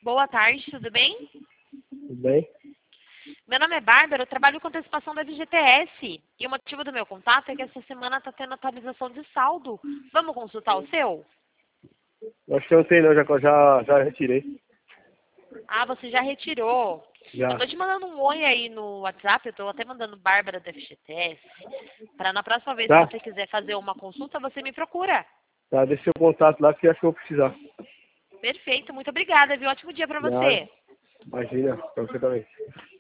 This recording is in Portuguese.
Boa tarde, tudo bem? Tudo bem? Meu nome é Bárbara, eu trabalho com antecipação da FGTS. E o motivo do meu contato é que essa semana está tendo atualização de saldo. Vamos consultar o seu? Acho que eu não tenho não, já retirei. Ah, você já retirou. Já. Eu tô te mandando um oi aí no WhatsApp, eu tô até mandando Bárbara da FGTS. Para na próxima vez Tá? que você quiser fazer uma consulta, você me procura. Tá, deixa seu contato lá que acho que eu vou precisar. Perfeito, muito obrigada, viu? Ótimo dia para Nada. você. Imagina, pra você também.